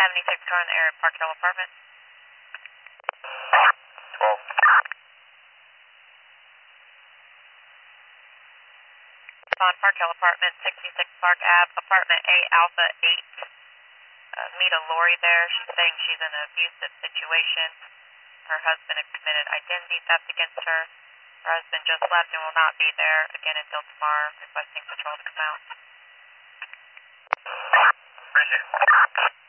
76 car in the area, Park Hill Apartment. 12. On Park Hill Apartment, 66 Park Ave, Apartment A, Alpha 8. Meet a Lori there. She's saying she's in an abusive situation. Her husband had committed identity theft against her. Her husband just left and will not be there again until tomorrow, requesting patrol to come out. Appreciate it.